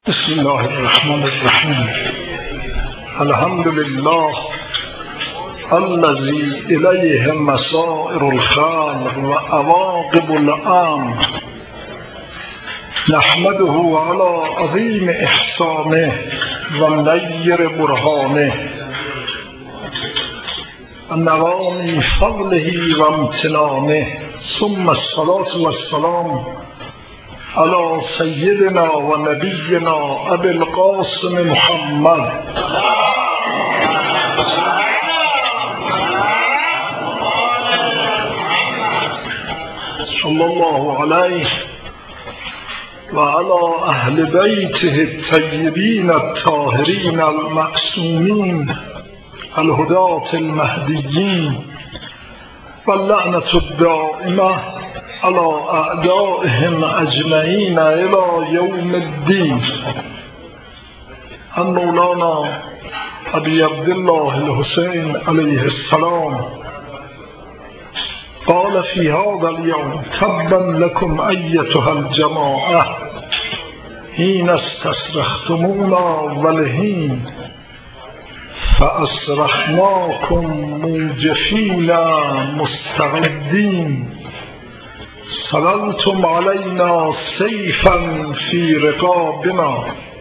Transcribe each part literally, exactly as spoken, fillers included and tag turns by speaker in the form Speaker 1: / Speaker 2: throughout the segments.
Speaker 1: بسم الله الرحمن الرحیم. الحمد لله الذي الیه مسائر الخلق و عواقب الامر، نحمده على عظیم احسانه و نیر برهانه و نوامی فضله و امتنانه، ثم الصلاة والسلام على سيدنا ونبينا أبي القاسم محمد صلى الله عليه وعلى أهل بيته الطيبين الطاهرين المعصومين الهداة المهديين، واللعنة الدائمة على أعدائهم أجمعين إلى يوم الدين. عن مولانا أبي عبد الله الحسين عليه السلام قال في هذا اليوم: تبا لكم أيتها الجماعة حين استصرختمونا والحين فأصرخناكم موجفين مستعدين، سللتم علينا سيفا في رقابنا.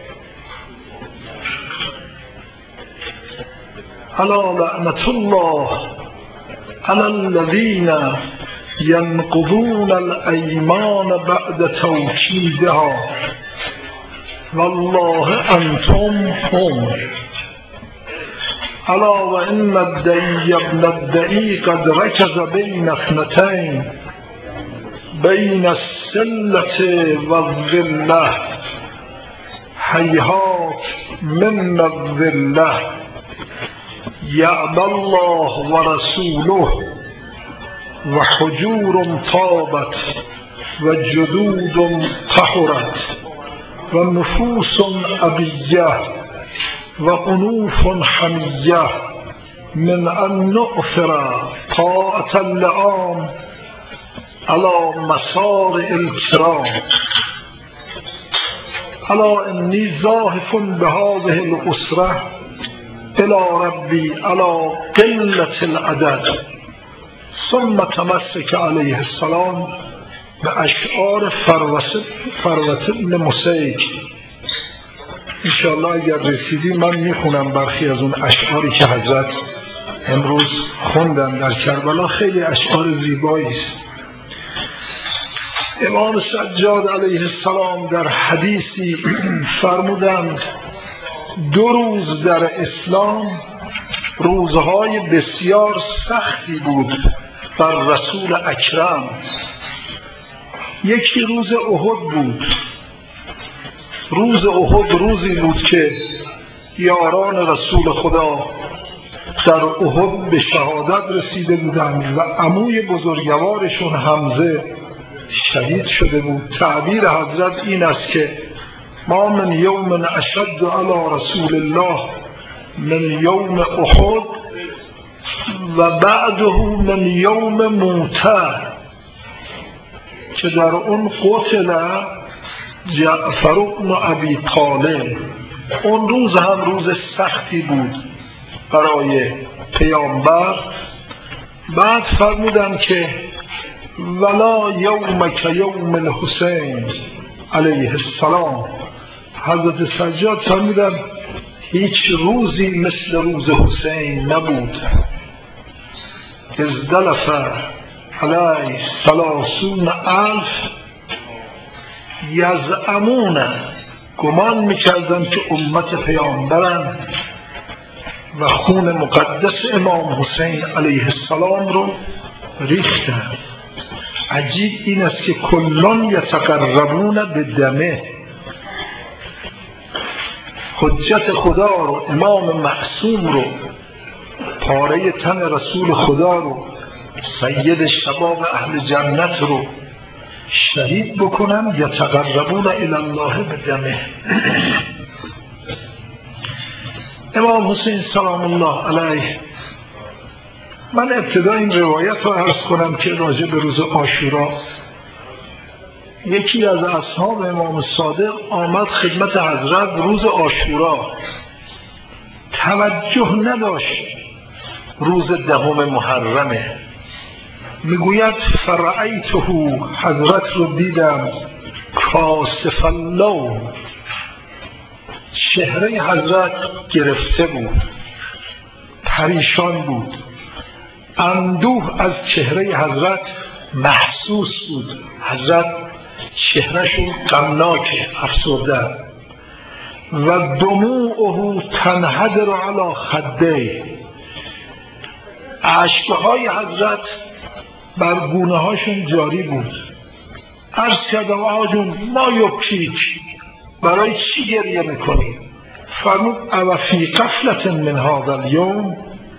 Speaker 1: ألا لعنة الله على الذين ينقضون الأيمان بعد توكيدها، والله أنتم هم. ألا وإن الدعي ابن الدعي قد ركز بين اثنتين، بين السلة والذلة، هيهات من الذلة. يأبى الله ورسوله وحجور طابت وجدود طهرت ونفوس أبية وأنوف حمية من أن نؤثر طاعة اللئام على مسار الكرام. ألا إني زاهف بهذه الأسرة إلى ربي على قلة العدد. ثم تمسك عليه السلام بأشعار فروة بن مسیک. انشاءالله اگر رسیدی من میخونم برخی از اون اشعاری که حضرت امروز خوندن در کربلا. خیلی اشعار زیبایی است. امام سجاد علیه السلام در حدیثی فرمودند: دو روز در اسلام روزهای بسیار سختی بود بر رسول اکرم. یکی روز احد بود. روز احد روزی بود که یاران رسول خدا در احد به شهادت رسیده بودند و عموی بزرگوارشون حمزه شهید شده بود. تعبیر حضرت این است که ما من یوم اشد علی رسول الله من یوم احد و بعده من یوم موته، که در اون قتل جعفر بن ابی طالب. اون روز هم روز سختی بود برای پیامبر. بعد فرمودن که ولا یوم که یوم الحسین علیه السلام. حضرت سجاد فرمودن هیچ روزی مثل روز حسین نبود. ازدلف علیه ثلاثون الف یزعمون، گمان میکردن که امت پیامبرن و خون مقدس امام حسین علیه السلام رو ریختن. عجیب این است که کلان یتقربون به دمه. حجت خدا رو، امام معصوم رو، پاره تن رسول خدا رو، سید شباب اهل جنت رو شهید بکنن. یتقربون الی الله به دمه. امام حسین سلام الله علیه، من ابتدا این روایت رو عرض کنم که راجع به روز عاشورا یکی از اصحاب امام صادق آمد خدمت حضرت روز عاشورا، توجه نداشت روز دهم محرمه. میگوید فرأیته، حضرت رو دیدم کاسف اللون، چهره حضرت گرفته بود، پریشان بود، اندوه از چهره حضرت محسوس بود. حضرت چهرهشون غمناکه، افسرده. و دموعه تنحدر علی خدیه، اشکهای حضرت بر گونه هاشون جاری بود. عرض کردم آقا جون ما یبکیک، برای چی گریه میکنی؟ فرمود او فی غفلة من هذا اليوم،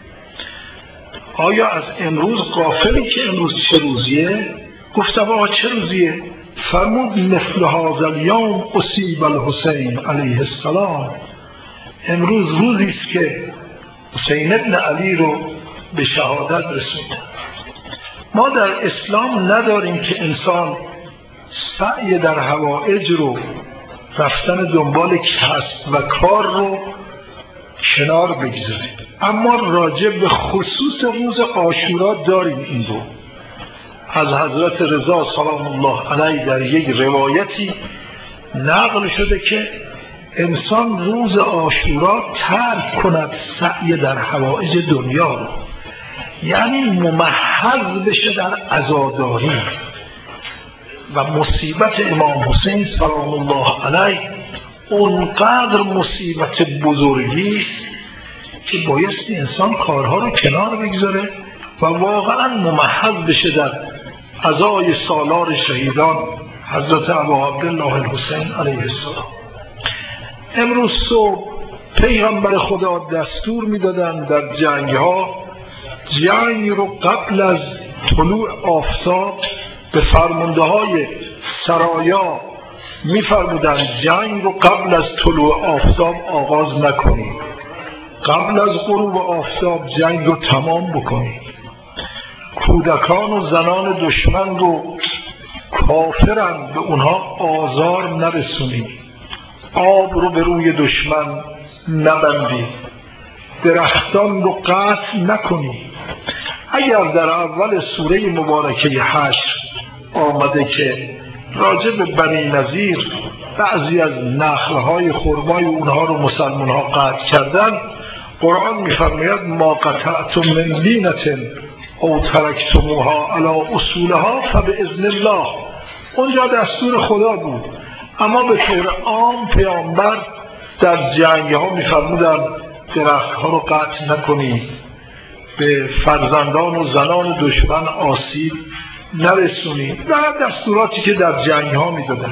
Speaker 1: آیا از امروز غافلی که امروز چه روزیه؟ گفتم آقا چه روزیه؟ فرمود مثل هذا اليوم اصیب الحسین علیه السلام، امروز روزی است که حسین ابن علی رو به شهادت رسوند. ما در اسلام نداریم که انسان سعی در حوائج رو، رفتن دنبال کسب و کار رو کنار بگذاریم، اما راجع به خصوص روز عاشورا داریم. این رو از حضرت رضا سلام الله علیه در یک روایتی نقل شده که انسان روز عاشورا ترک کند سعی در حوائج دنیا رو، یعنی ممحض بشه در عزاداری. و مصیبت امام حسین سلام الله علیه اونقدر مصیبت بزرگی است که بایستی انسان کارها رو کنار بگذاره و واقعا ممحض بشه در عزای سالار شهیدان حضرت ابا عبدالله الحسین علیه السلام. امروز صبح پیغمبر خدا دستور میدادن در جنگ ها، جنگ رو قبل از طلوع آفتاب به فرمانده های سرایا میفرمودن جنگ رو قبل از طلوع آفتاب آغاز نکنید، قبل از غروب آفتاب جنگ رو تمام بکنید. کودکان و زنان دشمن رو کافرن، به اونها آزار نرسونید، آب رو به روی دشمن نبندید، درختان رو قطع نکنید. اگر در اول سوره مبارکه حشر آمده که راجع به بنی نظیر بعضی از نخلهای خرمای اونها رو مسلمان ها قطع کردن، قرآن میفرماید ما قطعتم من لینة او ترکتموها علی اصولها فباذن الله. اونجا دستور خدا بود، اما به طور عام پیامبر در جنگ ها میفرمودن درخت ها رو قطع نکنید، به فرزندان و زنان دشمن آسیب نرسونید و دستوراتی که در جنگ ها میدادن.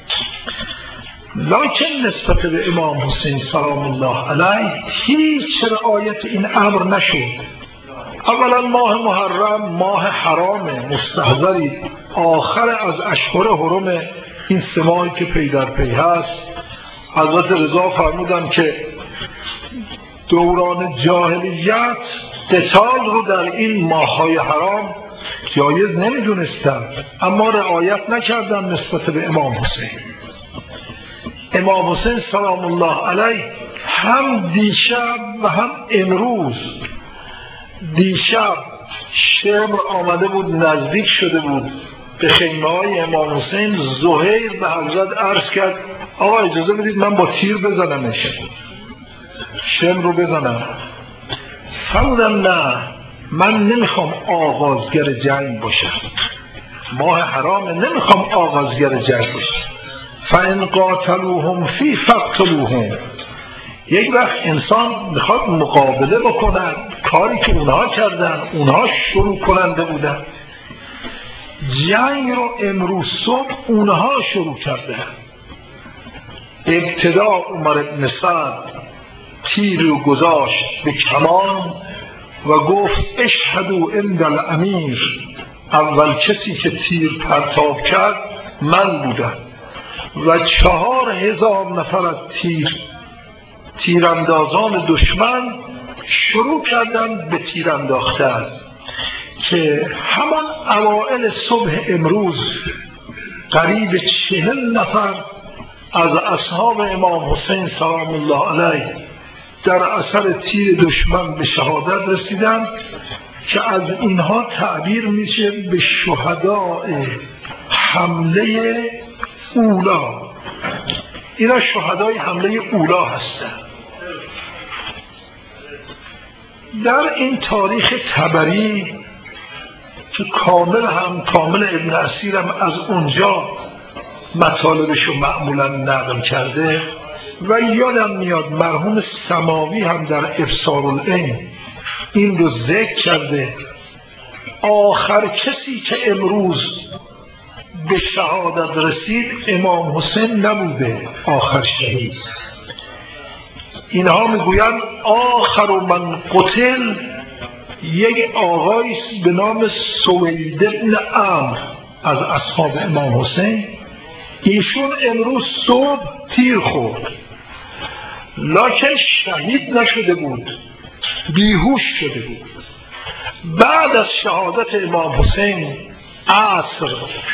Speaker 1: لکن نسبت به امام حسین سلام الله علیه هیچ رعایت این امر نشد. اولا ماه محرم ماه حرام مستحضری، آخر از اشهر حرم این سه ماهی که پی در پی هست. حضرت رضا فرمودن که دوران جاهلیت قتال رو در این ماه‌های حرام جایز نمیدونستن، اما رعایت نکردن نسبت به امام حسین. امام حسین سلام الله علیه هم دیشب و هم امروز، دیشب شمر آمده بود نزدیک شده بود به خیمه های امام حسین، زهیر به حضرت عرض کرد آقا اجازه بدید من با تیر بزنمش، شمر رو بزنم. فرمودم نه، من نمیخوام آغازگر جنگ باشم، ماه حرام نمیخوام آغازگر جنگ باشم. فَإِنْ قَاتَلُوهُمْ فِي فَقْتُلُوهُمْ. یک وقت انسان میخواد مقابله بکنن، کاری که اونها کردن، اونها شروع کننده بودن. جنگ رو امروز صبح اونها شروع کردن. ابتدا عمر بن سعد تیر رو گذاشت به کمان و گفت اشهدوا عند الامیر. اول کسی که تیر پرتاب کرد من بودم و چهار هزار نفر از تیر تیراندازان دشمن شروع کردن به تیر انداختن که همان اوائل صبح امروز قریب چهل نفر از اصحاب امام حسین سلام الله علیه در اثر تیر دشمن به شهادت رسیدند که از اینها تعبیر میشه به شهداء حمله اولا. اینا شهدای حمله اولا هستند. در این تاریخ طبری که کامل هم کامل ابن اسیر هم از اونجا مطالبشو معمولا نقل کرده و یادم میاد مرحوم سماوی هم در ابصارالعین این رو ذکر کرده. آخر کسی که امروز به شهادت رسید امام حسین نبوده آخر شهید. اینها میگویند آخر من قتل یک آقایست به نام سوید ابن عمرو از اصحاب امام حسین. ایشون امروز صبح تیر خورد لکن شهید نشده بود، بیهوش شده بود. بعد از شهادت امام حسین عصر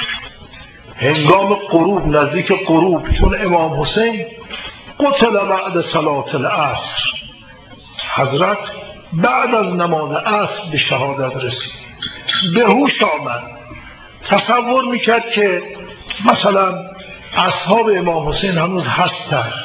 Speaker 1: هنگام غروب، نزدیک غروب، چون امام حسین قتل بعد صلاة العصر، حضرت بعد از نماز عصر به شهادت رسید، به هوش آمد. تصور میکرد که مثلا اصحاب امام حسین هنوز هستند.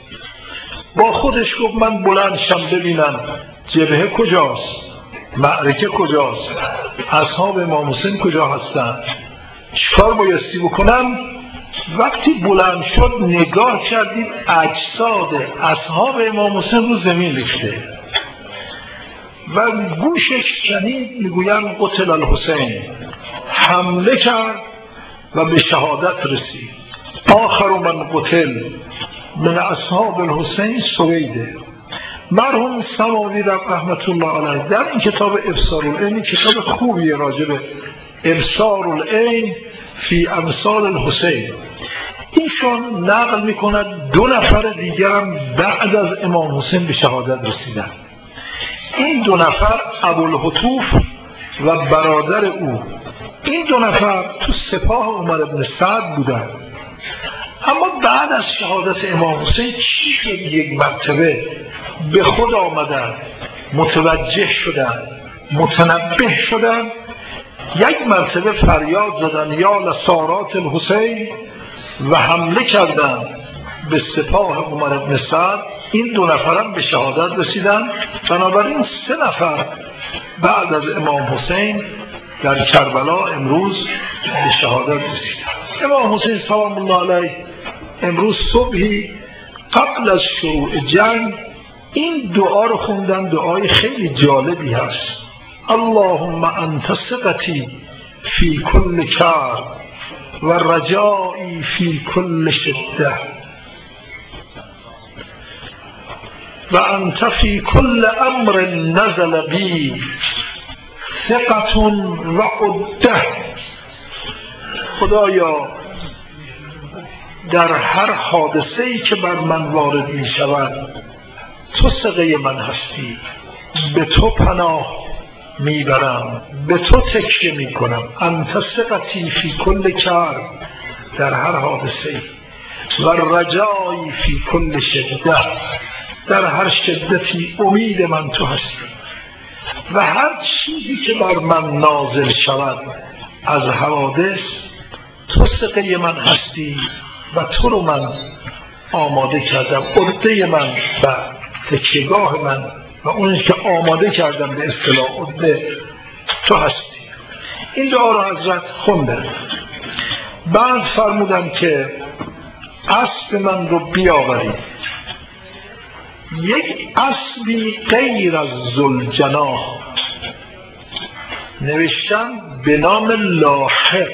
Speaker 1: با خودش گفت من بلند شم ببینم جبهه کجاست، معرکه کجاست، اصحاب امام حسین کجا هستند، چیکار بایستی بکنم. وقتی بلند شد نگاه کردید اجساد اصحاب امام حسین رو زمین ریخته و گوشش شنید میگویند قتل الحسین، حمله کرد و به شهادت رسید. آخر من قتل من اصحاب الحسین سویده. مرحوم سماوی رحمت الله علیه در این کتاب ابصارالعین، کتاب خوبیه راجع به ابصارالعین فی امثال الحسین، ایشون نقل میکند دو نفر دیگرم بعد از امام حسین به شهادت رسیدن. این دو نفر ابوالهتوف و برادر او، این دو نفر تو سپاه عمر بن سعد بودن. اما بعد از شهادت امام حسین چی شد؟ یک مرتبه به خود آمدن، متوجه شدن، متنبه شدن، یک مرتبه فریاد زدن یا لسارات الحسین و حمله کردن به سپاه عمر بن سعد. این دو نفرم به شهادت رسیدن. بنابراین سه نفر بعد از امام حسین در کربلا امروز به شهادت رسیدن. امام حسین سلام الله علیه امروز صبحی قبل از شروع جنگ این دعا رو خوندن. دعای خیلی جالبی هست. اللهم انت ثقتی فی کل کرب و رجایی فی کل شده و انت فی کل امر نزل بی ثقة و عده. خدایا در هر حادثه‌ای که بر من وارد می شود تو ثقه من هستی، به تو پناه میبرم، به تو تکیه میکنم. انت ثقتی فی کل کرب، در هر حادثه‌ای، و رجایی فی کل شده، در هر شدتی امید من تو هستی. و هر چیزی که بر من نازل شود از حوادث تو ثقه من هستی و تو رو من آماده کردم، عده من و تکیهگاه من و اونی که آماده کردم به اصطلاح عده تو هستی. این دعا رو حضرت خوندن. بعد فرمودن که اسب من رو بیاورید. یک اسبی غیر از ذوالجناح نوشتن به نام لاحق.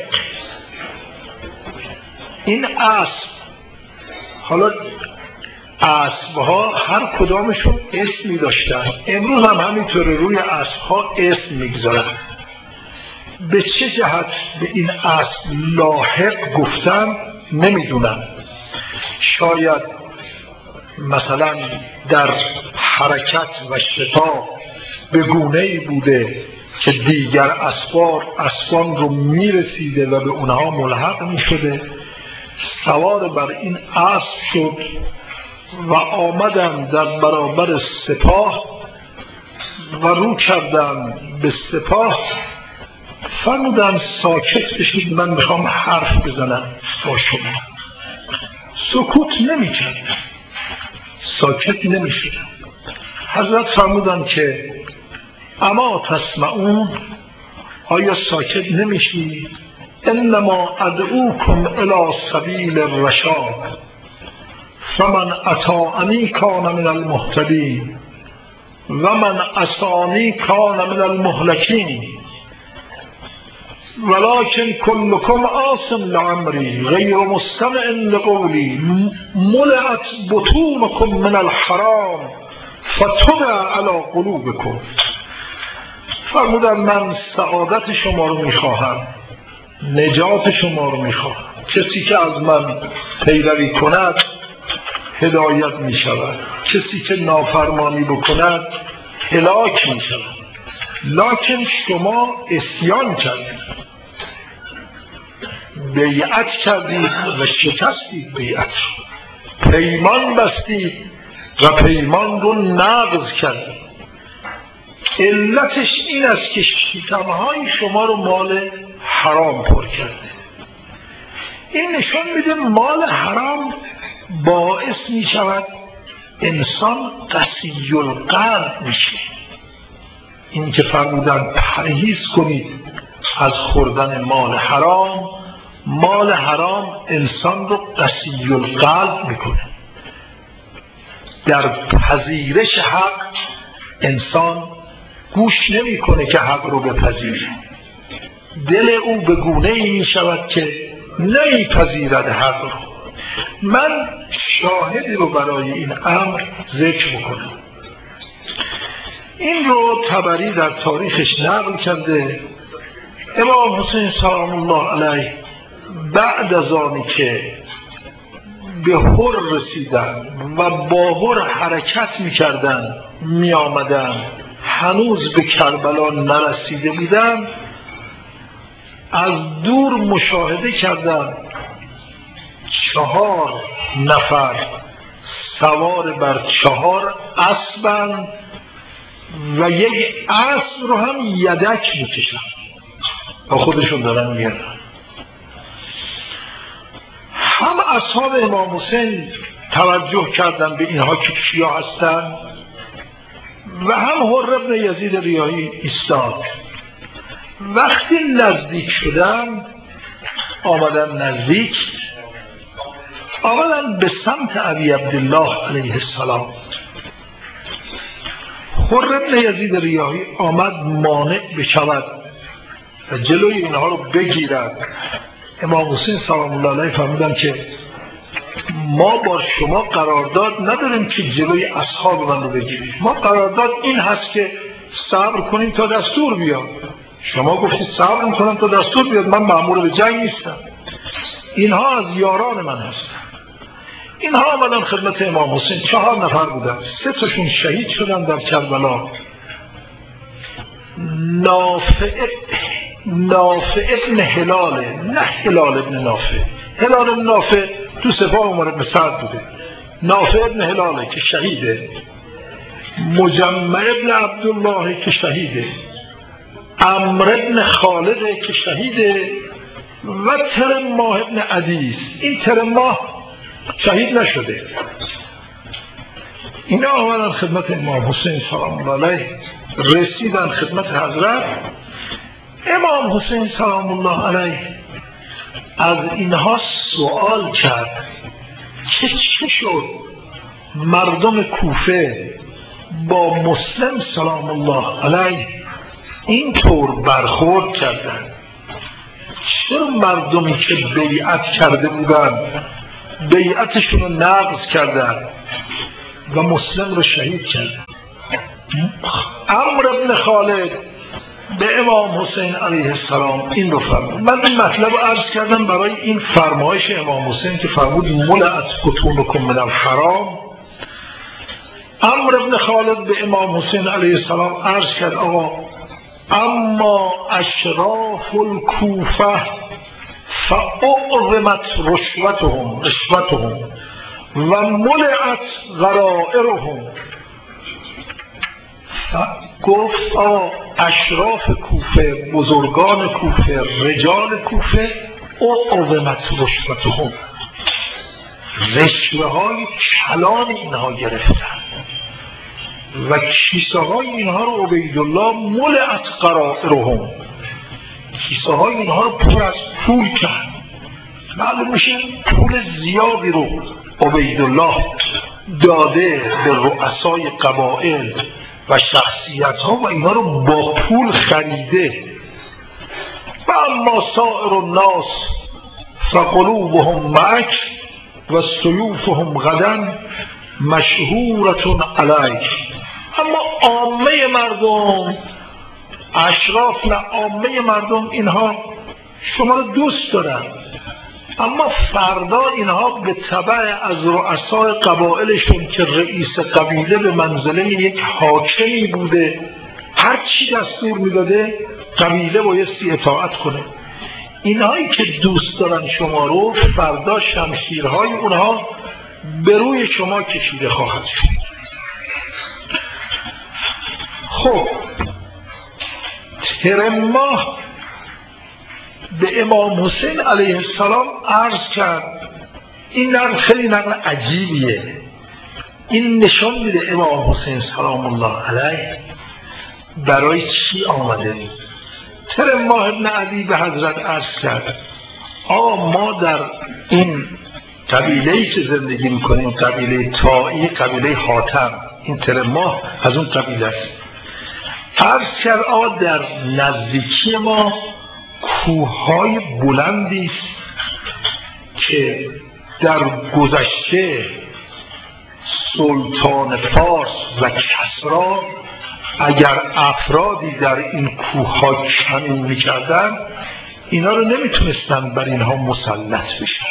Speaker 1: این اسب، حالا اسبها هر کدامشون اسمی داشتن، امروز هم همینطور روی اسبها اسم میگذارن. به چه جهت به این اسب لاحق گفتن نمیدونم. شاید مثلا در حرکت و شتاب به گونه‌ای بوده که دیگر اسوار اسبان رو میرسیده و به اونها ملحق میشده، سوار بر این اسب شد و آمدن در برابر سپاه و رو کردن به سپاه. فرمودن ساکت بشید، من میخوام حرف بزنم با شما. سکوت نمی کردن، ساکت نمی شدن. حضرت فرمودن که اما تسمعون، آیا ساکت نمیشی؟ انما ادعوکم الی سبیل الرشاد فمن اطاعنی کان من المهتدین و من عصانی کان من المهلکین ولکن کلکم عاص لامری غیر مستمع لقولی ملئت بطونکم من الحرام فطبع علی قلوبکم. فرمودن من سعادت شما رو میخواهم، نجات شما رو میخواهم. کسی که از من پیروی کند هدایت میشود، کسی که نافرمانی بکند هلاک میشود. لکن شما عصیان کردید، بیعت کردید و شکستید بیعت رو، پیمان بستید و پیمان رو نقض کردید. علتش این است که شکمهای شما رو مال حرام پر کرده. این نشان میده مال حرام باعث میشود انسان قسی القلب میشه. این که فرمودن پرهیز کنید از خوردن مال حرام، مال حرام انسان رو قسی القلب میکنه. در پذیرش حق انسان گوش نمی کنه که حق رو بپذیره. دل او به گونه ای می شود که نمی پذیرد حق رو. من شاهدی رو برای این امر ذکر میکنم. این رو طبری در تاریخش نقل کرده. امام حسین سلام الله علیه بعد از آنی که به هر رسیدن و با هر حرکت میکردن می آمدن، هنوز به کربلا نرسیده بودن، از دور مشاهده کردن چهار نفر سوار بر چهار اسبند و یک اسب رو هم یدک میکشن با خودشون دارن میارن. هم اصحاب امام حسین توجه کردن به اینها که کیا هستن و هم حر ابن یزید ریاحی ایستاد. وقتی نزدیک شدن، آمدن نزدیک، آمدن به سمت ابی عبدالله علیه السلام. حر ابن یزید ریاحی آمد مانع بشود و جلوی اینها رو بگیرد. امام حسین سلام الله علیه فرمودن که ما با شما قرارداد نداریم که جلوی اصحاب من رو بگیرید. ما قرارداد این هست که صبر کنیم تا دستور بیاد. شما گفتید صبر میکنم تا دستور بیاد، من مأمور به جنگ نیستم. اینها از یاران من هستن. اینها آمدن خدمت امام حسین، چهار نفر بودن، سه تاشون شهید شدن در کربلا. نافع نافع ابن هلاله، نه هلال ابن نافع. هلال ابن نافع تو سپاه عمر بن سعد بوده. نافع ابن هلاله که شهیده، مجمع ابن عبدالله که شهیده، عمرو ابن خالده که شهیده و ترماه ابن عدیس. این ترماه شهید نشده. اینا آمدن خدمت امام حسین سلام الله علیه، رسیدن خدمت حضرت. امام حسین سلام الله علیه از اینها سوال کرد که چه شد مردم کوفه با مسلم سلام الله علیه اینطور برخورد کردن؟ چرا مردمی که بیعت کرده بودن بیعتشون رو نقض کردن و مسلم رو شهید کردن؟ عمرو ابن خالد به امام حسین علیه السلام این رو فرمود. من این مطلب رو عرض کردم برای این فرمایش امام حسین که فرمود ملأت بطونکم من الحرام. عمرو ابن خالد به امام حسین علیه السلام عرض کرد آقا اما اشراف الکوفه فاعظمت رشوتهم رشوتهم و ملعت غرائرهم. گفت آقا اشراف کوفه، بزرگان کوفه، رجال کوفه، اعظمت رشوتهم، رشوه های کلان اینها گرفتن و کیسه های اینها رو عبیدالله ملعت غرائرهم، کیسه های اینها رو پر از پول کرد. معلوم میشه پول زیادی رو عبیدالله داده به رؤسای قبائل و شخصیت ها و اینا رو با پول خریده. و اما سائر الناس فقلوبهم معک و سیوفهم غدا مشهورة علیک. اما عامه مردم، اشراف نه، عامه مردم اینها شما رو دوست دارن، اما فردا اینها به تبع از رؤسای قبائلشون که رئیس قبیله به منزله یک حاکمی بوده هر چی دستور میداده قبیله بایستی اطاعت کنه. اینهایی که دوست دارن شما رو فردا شمشیرهای اونها به روی شما کشیده خواهد شد. خب ترماه به امام حسین علیه السلام عرض کرد. این نقل خیلی نقل عجیبیه. این نشان میده امام حسین سلام الله علیه برای چی آمده. ترماه ابن علی به حضرت عرض کرد آقا ما در این قبیله‌ای که زندگی میکنیم، قبیله طائی، قبیله حاتم، این ترماه از اون قبیله است. عرض کرد آقا در نزدیکی ما کوههای بلندی است که در گذشته سلطان فارس و کسری اگر افرادی در این کوهها کمین میکردن اینا رو نمیتونستن بر اینها مسلط بشن.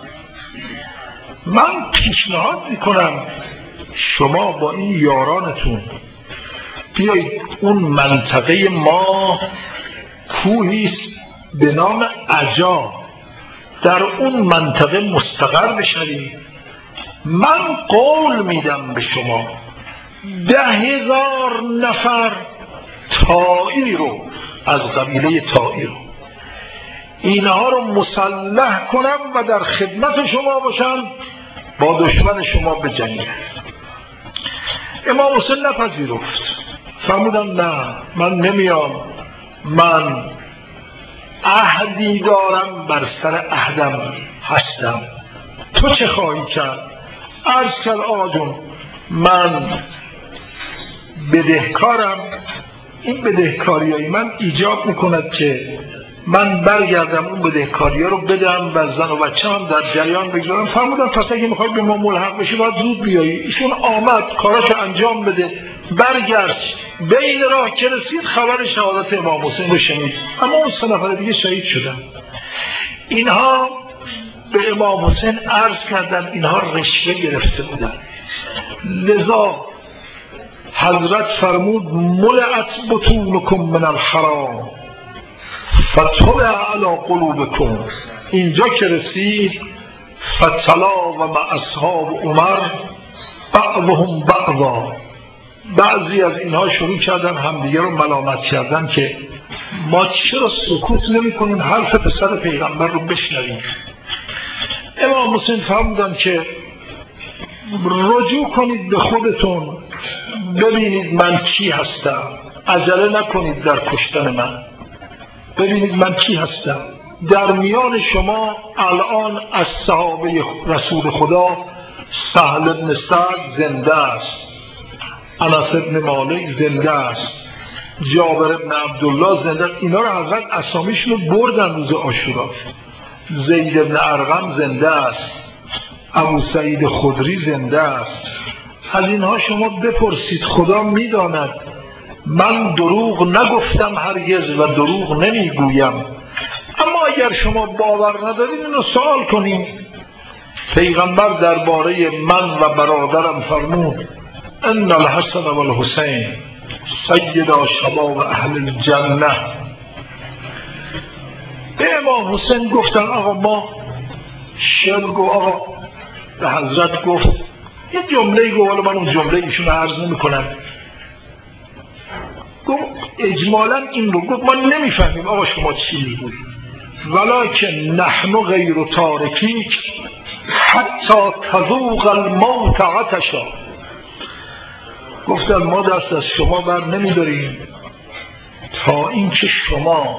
Speaker 1: من پیشنهاد میکنم شما با این یارانتون بیایید اون منطقه ما کوهی است به نام عجا، در اون منطقه مستقر بشوید. من قول میدم به شما ده هزار نفر طائی رو از قبیله طائی رو اینها رو مسلح کنم و در خدمت شما باشن، با دشمن شما بجنگن. امام حسین نپذیرفت، فرمودن نه من نمیام، من عهدی دارم بر سر عهدم هستم. تو چه خواهی کرد؟ عرض کرد آقا جون من بدهکارم، این بدهکاریای من ایجاب میکند که من برگردم اون بدهکاری ها رو بدم و زن و بچه هم در جریان بگذارم. فرمودن پس اگه میخوای به ما ملحق بشی باید زود بیایی. ایشون آمد کاراشو انجام بده، برگرد. بین راه که رسید خبر شهادت امام حسین رو شنید، اما اون سه نفر دیگه شهید شدن. اینها به امام حسین عرض کردن اینها رشوه گرفته بودن، لذا حضرت فرمود ملعت بطونکم من الحرام فطبع علی قلوبکم. اینجا که رسید فتلا و مع اصحاب عمر بعضهم بعضا، بعضی از اینها شروع کردن همدیگه رو ملامت کردن که ما چرا سکوت نمی کنیم حرف پسر پیغمبر رو بشنویم. امام حسین فرمودن که رجوع کنید به خودتون، ببینید من کی هستم، عجله نکنید در کشتن من، ببینید من کی هستم. در میان شما الان از صحابه رسول خدا سهل بن سعد زنده است، انس بن مالک زنده است، جابر بن عبدالله زنده است. اینا رو حضرت اسامیشون رو بردن روز عاشورا. زید بن ارقم زنده است، ابو سعید خدری زنده است. از اینها شما بپرسید، خدا میداند من دروغ نگفتم هرگز و دروغ نمیگویم. اما اگر شما باور ندارید اینو سوال کنید. پیغمبر درباره من و برادرم فرمود ان الحسن و الحسین سیدا شباب اهل الجنه. به امام حسین گفتن آقا ما شعر گو آقا به حضرت گفت یه جمله گو، حالا من اون جمله ایشون عرض نمی کنم، گفت اجمالا این رو گفت ما نمیفهمیم آقا شما چی میگویید، ولکن نحن غیر تارکیک حتی تذوق الموت عطشا. گفتن ما دست از شما بر نمیداریم تا اینکه شما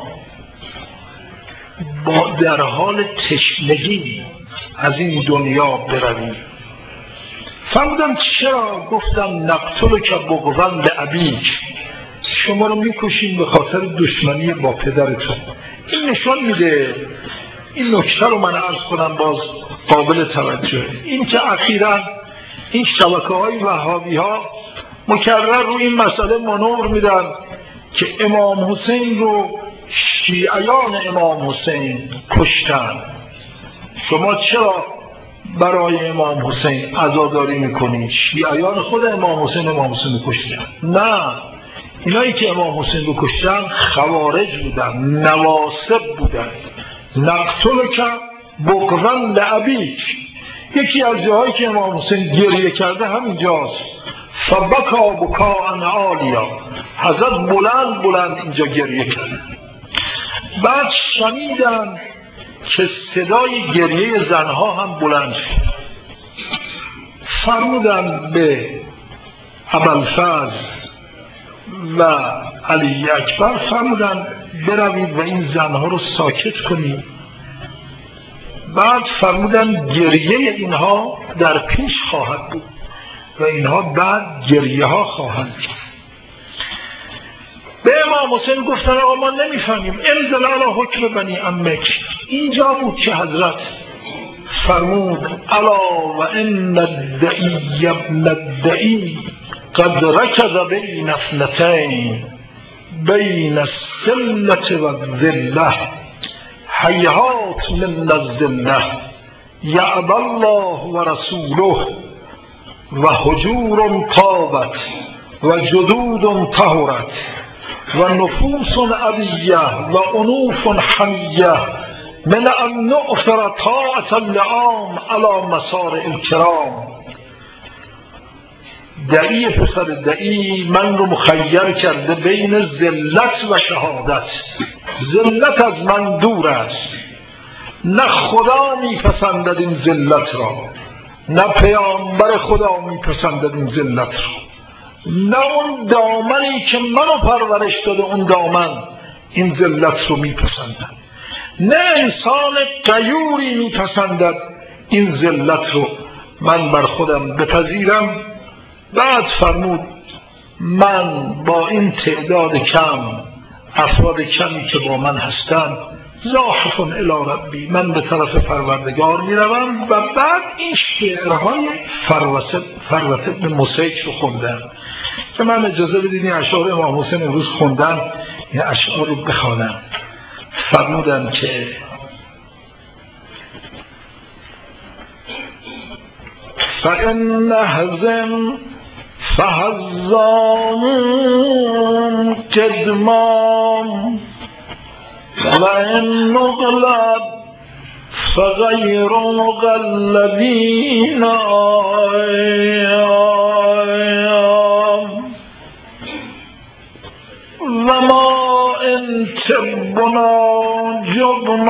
Speaker 1: با در حال تشنگی از این دنیا بروید. فرمودن چرا؟ گفتم نقتل که بغضا لابیک، شما رو میکشیم به خاطر دشمنی با پدرتون. این نشان میده، این نکته رو من عرض کنم باز قابل توجه، این که اخیراً این شبکه های وهابی ها مکرر روی این مسئله مانور میدن که امام حسین رو شیعیان امام حسین کشتن. شما چرا برای امام حسین عزاداری میکنید؟ شیعیان خود امام حسین امام حسین رو کشتن. نه، اینایی که امام حسین رو کشتن خوارج بودن، نواصب بودن. نقتل که بغضا لابیک، یکی از جاهایی که امام حسین گریه کرده همینجاست. فبکا بکاء عالیا، حضرت بلند بلند اینجا گریه کرده. بعد شنیدن که صدای گریه زنها هم بلند شد، فرمودن به ابوالفضل و علی اکبر، فرمودن بروید و این زنها رو ساکت کنید. بعد فرمودن گریه اینها در پیش خواهد بود و اینها بعد گریه ها خواهند کرد. به امام حسین گفتن آقا ما نمیفهمیم، انزل علی حکم بنی عمک. اینجا بود که حضرت فرمود الا و ان الدعی ابن الدعی قد رکض بین اثنتین بین السلة و الذلة هیهات من الذلة یعبی الله و رسوله و حجور طابت و جدود طهرت و نفوس عبیه و انوف حمیه من ان نؤثر طاعة اللعام على مسار الکرام. دعی پسر دعی من رو مخیر کرده بین ذلت و شهادت. ذلت از من دور است، نه خدا میپسندد این ذلت را، نه پیامبر خدا میپسندد این ذلت را، نه اون دامنی که منو پرورش داده اون دامن این ذلت رو میپسندد، نه انسان غیوری میپسندد این ذلت رو من بر خودم بپذیرم. بعد فرمود من با این تعداد کم، افراد کمی که با من هستم، زاحف الی ربی، من به طرف پروردگار میروم. و بعد این شعرهای فروت بن مسیک رو خوندن که من اجازه بدید این اشعار امام حسین امروز خوندن، این اشعار رو بخوانم. فرمودن که فَإِنَّ هَزِمْ فَهَزَّامٌ كِدْمَامٌ وَإِنْ نُغْلَبْ فَغَيْرُ مُغَلَّبِينَ وَمَا إِنْ تِبُّنَا جُبْنٌ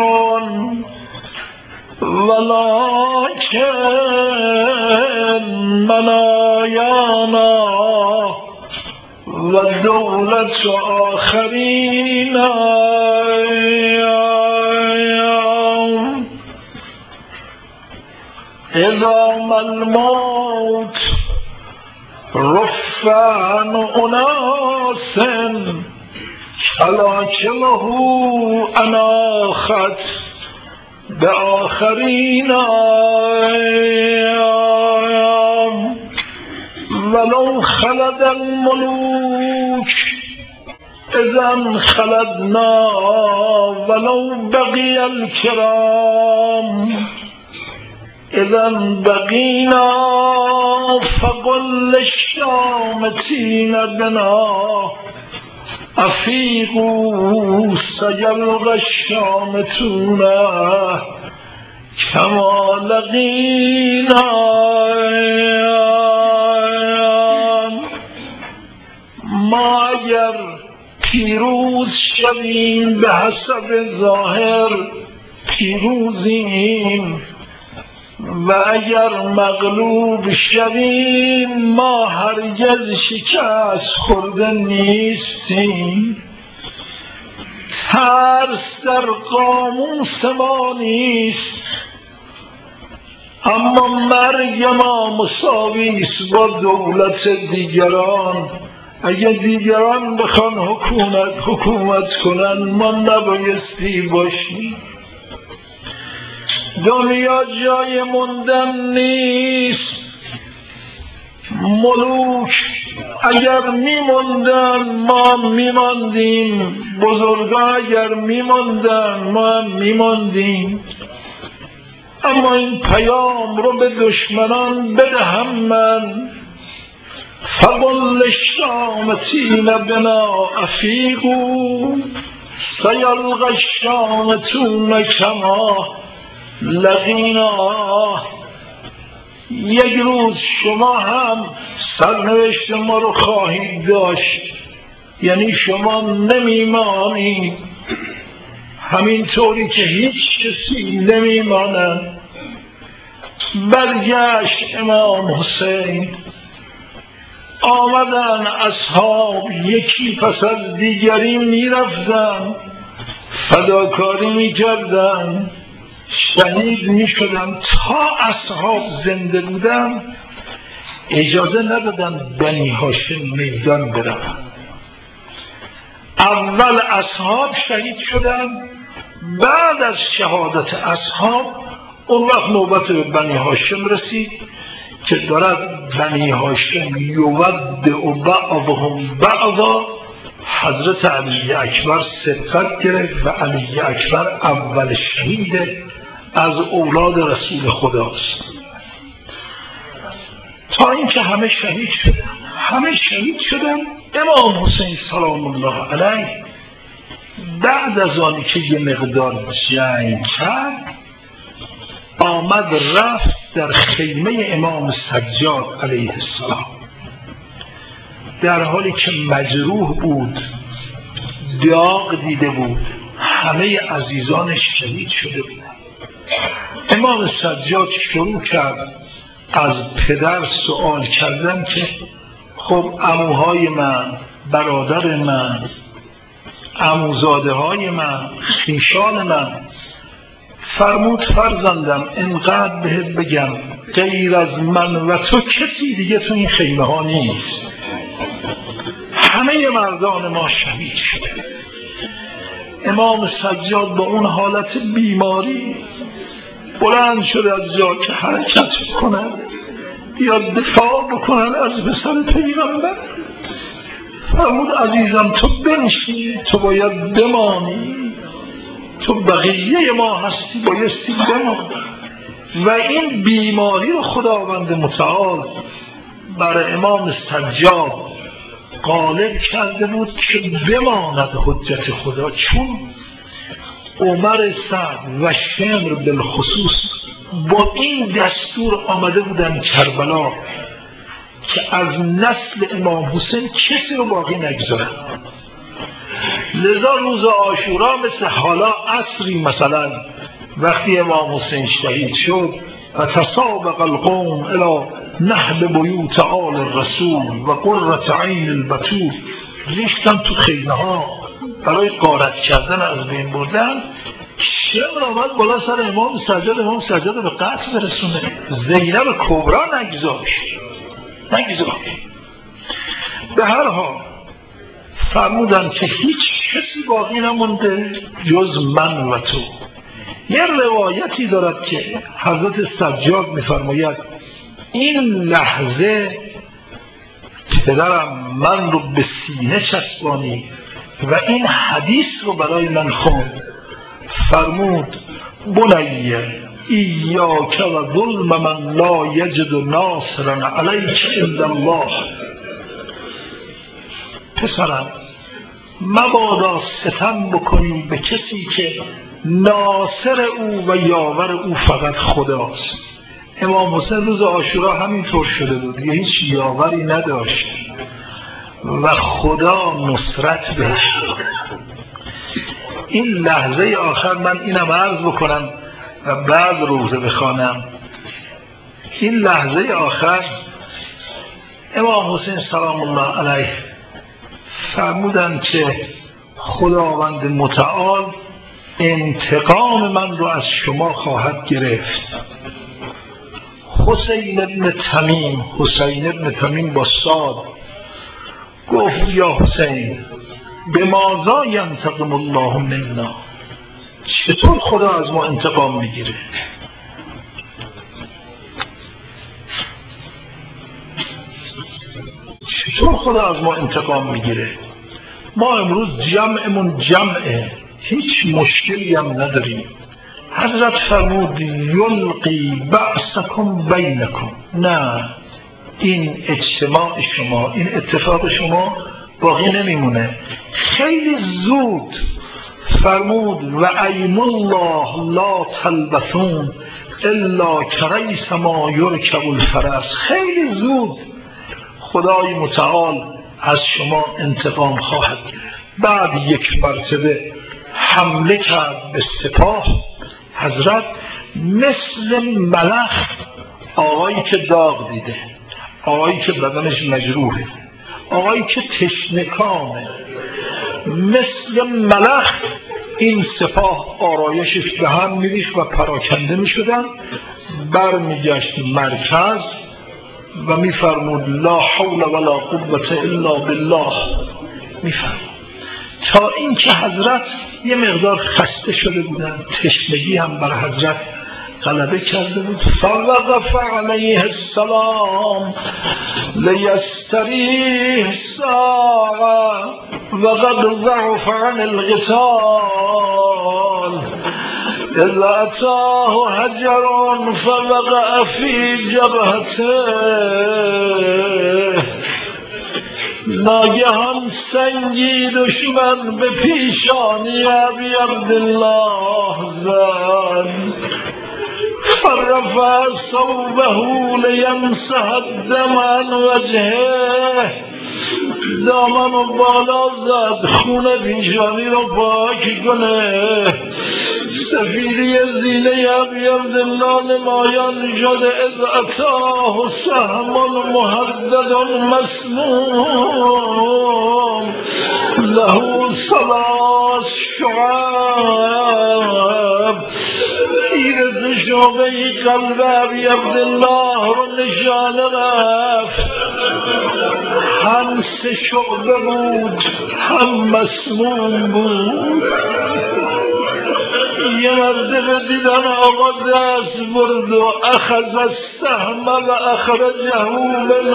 Speaker 1: ولكن منايانا والدولة آخرين إذا ما الموت رف عن أناس ولكنه أناخت بآخرین ولو خلد الملوک اذا خلدنا ولو بقی الکرام اذن بقینا فقل للشامتین بنا افیقوا سیلقی الشامتون کما لقینا. ما اگر پیروز شویم به حسب ظاهر پیروزیم و اگر مغلوب شویم ما هرگز شکست خورده نیستیم. ترس در قاموس ما نیست، اما مرگ ما مساوی است با دولت دیگران. اگه دیگران بخوان حکومت حکومت کنن ما نبایستی باشیم. دنیا جای موندن نیست. ملوک اگر میموندن ما میماندیم، بزرگان اگر میموندن ما میماندیم. اما این پیام رو به دشمنان بدهم من. فقل للشامتین بنا افیقوا سیلقی الشامتون کما لقینا. یک روز شما هم سرنوشت ما رو خواهید داشت، یعنی شما نمیمانید همینطوری که هیچ کسی نمیمانند. برگشت امام حسین، آمدن اصحاب یکی پس از دیگری میرفتن، فداکاری میکردن، شهید میشدن. تا اصحاب زنده بودن اجازه ندادن بنی هاشم میدان برن. اول اصحاب شهید شدن، بعد از شهادت اصحاب اون وقت نوبت به بنی هاشم رسید که دارد بنی هاشم یود و بعضهم بعضا. حضرت علی اکبر سبقت گرفت و علی اکبر اول شهید از اولاد رسول خداست. تا اینکه همه شهید شدن همه شهید شدن امام حسین سلام الله علیه بعد از آنی که یه مقدار جنگ کرد آمد رفت در خیمه امام سجاد علیه السلام، در حالی که مجروح بود، داغ دیده بود، همه عزیزانش شهید شده بود. امام سجاد شروع کرد از پدر سوال کردن که خب عموهای من، برادر من، عموزاده های من، خویشان من. فرمود فرزندم اینقدر بهت بگم غیر از من و تو کسی دیگه تو این خیمه ها نیست. همه مردان ما شهید شده. امام سجاد با اون حالت بیماری بلند شده از جا که حرکت کنن یا دفاع بکنن از پسر پیغمبر. فرمود عزیزم تو بنشین، تو باید بمانی، تو بقیه ما هستی، بایستی بمانی. و این بیماری رو خداوند متعال بر امام سجاد غالب کرده بود که بماند حجت خدا، چون عمر سعد و شمر بالخصوص با این دستور آمده بودن کربلا که از نسل امام حسین کسی رو باقی نگذارن. لذا روز عاشورا مثل حالا عصری مثلا وقتی امام حسین شهید شد و تسابق القوم الى نحب بیوت آل الرسول و قرة عین البتول، ریختن تو خیمه ها برای غارت کردن از بین بردن. شمر آمد بالا سر امام سجاد، امام سجاد به قتل برسونه. زینب کبرا نگذاشت نگذاشت به هر حال فرمودن که هیچ کسی باقی نمونده جز من و تو. یه روایتی دارد که حضرت سجاد می‌فرماید این لحظه پدرم من رو به سینه چسبانی و این حدیث رو برای من خوند. فرمود بنیه ایاک و ظلم من لا یجد ناصرا علیک الا الله. پسرم مبادا ستم بکنی به کسی که ناصر او و یاور او فقط خداست. امام حسین روز عاشورا همینطور شده بود، یه هیچ یاوری نداشت و خدا نصرت بهش داد. این لحظه آخر من اینم عرض بکنم و بعد روزه بخوانم. این لحظه آخر امام حسین سلام الله علیه فرمودند که خداوند متعال انتقام من رو از شما خواهد گرفت. حسین ابن تمیم، حسین ابن تمیم با صاد گفت یا حسین به ماذا ینتقم الله منا، چطور خدا از ما انتقام میگیره؟ چطور خدا از ما انتقام میگیره؟ ما امروز جمعمون جمعه، هیچ مشکلی هم نداریم. حضرت فرمود یلقی بأسکم بینکم. نه، این اجتماع شما، این اتفاق شما باقی نمیمونه. خیلی زود فرمود و ایم الله لا تلبثون الا کریس ما یرکب الفرس. خیلی زود خدای متعال از شما انتقام خواهد گرفت. بعد یک مرتبه حمله کرد به سپاه. حضرت مثل ملخ، آقایی که داغ دیده، آقایی که بدنش مجروحه، آقایی که تشنکانه، مثل ملخ این سپاه آرایشش به هم میریخت و پراکنده میشدن. برمیگشت مرکز و میفرمود لا حول ولا قوة الا بالله. میفرمود تا اینکه حضرت یه مقدار خسته شده بودن، تشنگی هم بر حضرت غلبه کرده بود. فوقف علیه السلام لیستریح ساعه وقد ضعف عن القتال اذ اتاه حجر فوقع فی جبهته. ناگهان سنگی دشمن به پیشانی ابی عبدالله زد. فرفع ثوبه لینسح الدم عن وجهه. دامن و بالا زد خون پیشانی رو پاک کنه. سفیدی زینه ابی عبدالله نمایان شده. اذ اتاه سهم محدد مسموم له ثلاث شعب. تیر شعبه قلب ابی عبدالله رو نشانه رفت. هم سه شعبه بود، هم مسموم بود. یه مرتبه دیدن آقا دست برد و اخذ السهم و اخرجه من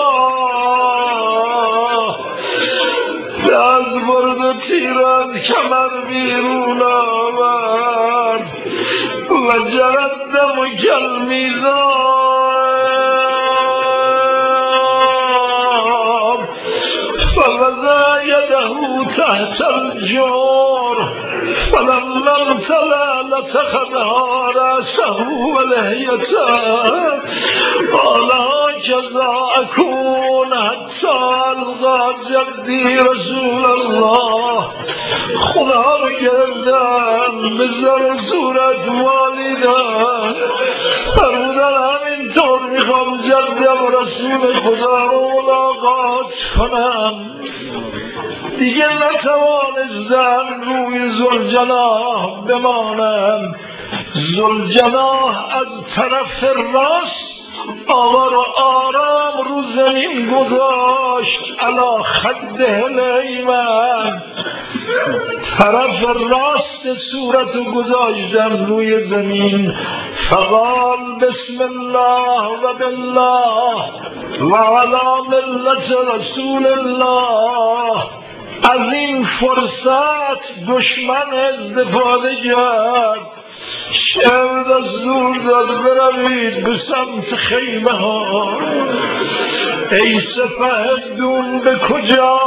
Speaker 1: قفاه. دست برد و تیر از کمر بیرون آورد و جرد دم کالمیزان فوضع یده تحت الجور فلما امتلأ لتخذها رأسه ولحيته. قال هكذا أكون حتى ألقى جدي رسول الله. خدا رو گردن بزر صورت والدن فرمودن همینطور میخوام جدم رسول خدا رو ملاقات کنم. دیگه نتوانستم روی ذوالجناح بمانم. ذوالجناح از طرف راست آوار و آرام رو زمین گذاشت علا خد الایمن. طرف راست صورت گذاشتم روی زمین. فقال بسم الله و بالله و علی ملت رسول الله. از این فرصت دشمن استفاده کرد. شعر دستور داد بروید به سمت خیمه ها. ای سپهدون به کجا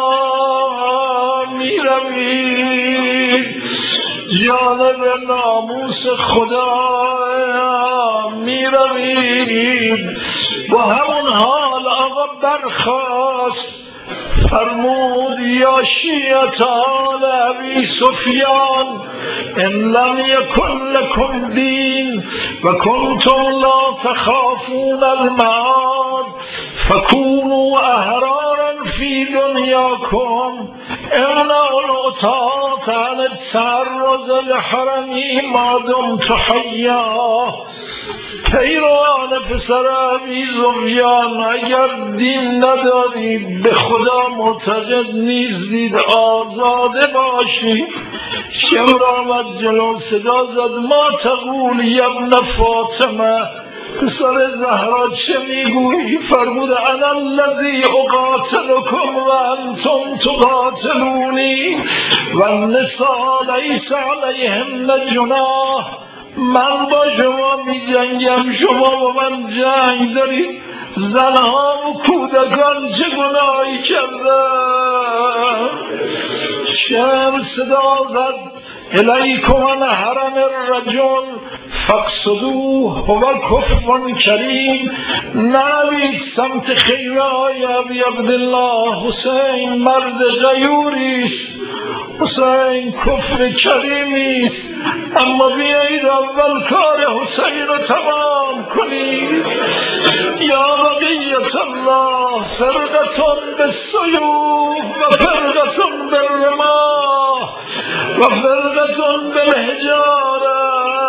Speaker 1: می روید؟ جانب ناموس خدا می روید. با همون حال آقا برخاست فرمود یا شیعة آل ابی سفیان ان لم یکن لکم دین و کنتم لا تخافون المعاد فکونوا احرارا فی دنیاکم امنعوا العطاة عن التعرض لحرمی ما دمت حیا. پیروان پسر ابی سفیان اگر دین ندارید به خدا معتقد نیستید آزاده باشید. شمر آمد جلو صدا زد ما تقول یا ابن فاطمه پسر زهرا چه میگویی؟ فرمود انا الذی اقاتلکم و انتم تقاتلونی و النساء لیس علیهن جناح. من با شما می جنگم شما با من جنگ دارید. زنها و کودکان چه گناهی کردن؟ شمر صدا زد الیکم عن حرم الرجل فاقصدوه هو کفر کریم. نروید سمت خیمه های ابی عبدالله حسین مرد غیوریست، حسین کفر کریمیست، اما بیایید اول کار حسین رو تمام کنید. یا بقیت الله فرقتون بالسیوف و فرقتون بالرماح و فرقتون بالحجاره.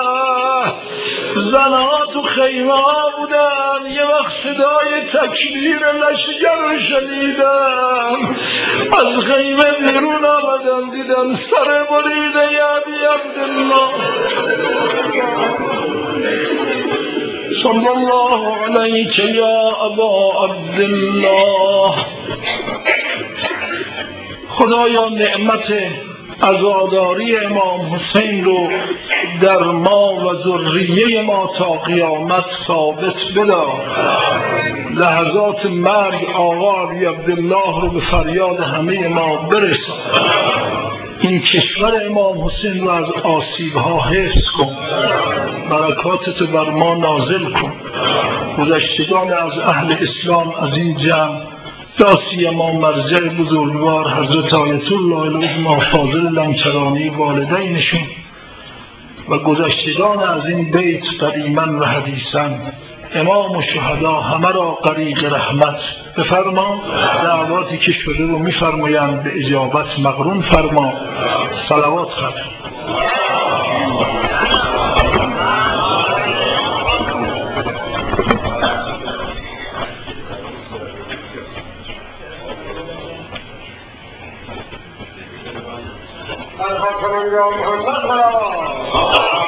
Speaker 1: زنها تو خیمه ها بودن، یه وقت صدای تکبیر لشگر رو شنیدن، از خیمه بیرون آمدن دیدن سر بریده ی ابی عبدالله صلی الله علیک یا ابا عبدالله. خدایا نعمت عزاداری امام حسین رو در ما و ذریه ما تا قیامت ثابت بدار. لحظات مرگ آقا ابی عبدالله رو به فریاد همه ما برسان. این کشور امام حسین رو از آسیب‌ها حفظ کن، برکاتت بر ما نازل کن. گذشتگان از اهل اسلام از این جمع داسی ما مرجع بزرگوار حضرت آیت الله العظمی فاضل لنکرانی والدینشون و گذشتگان از این بیت قدیما و حدیثا امام و شهدا همه را غریق رحمت بفرما. دعواتی که شده رو میفرمایند به اجابت مقرون فرما. صلوات ختم.
Speaker 2: محمد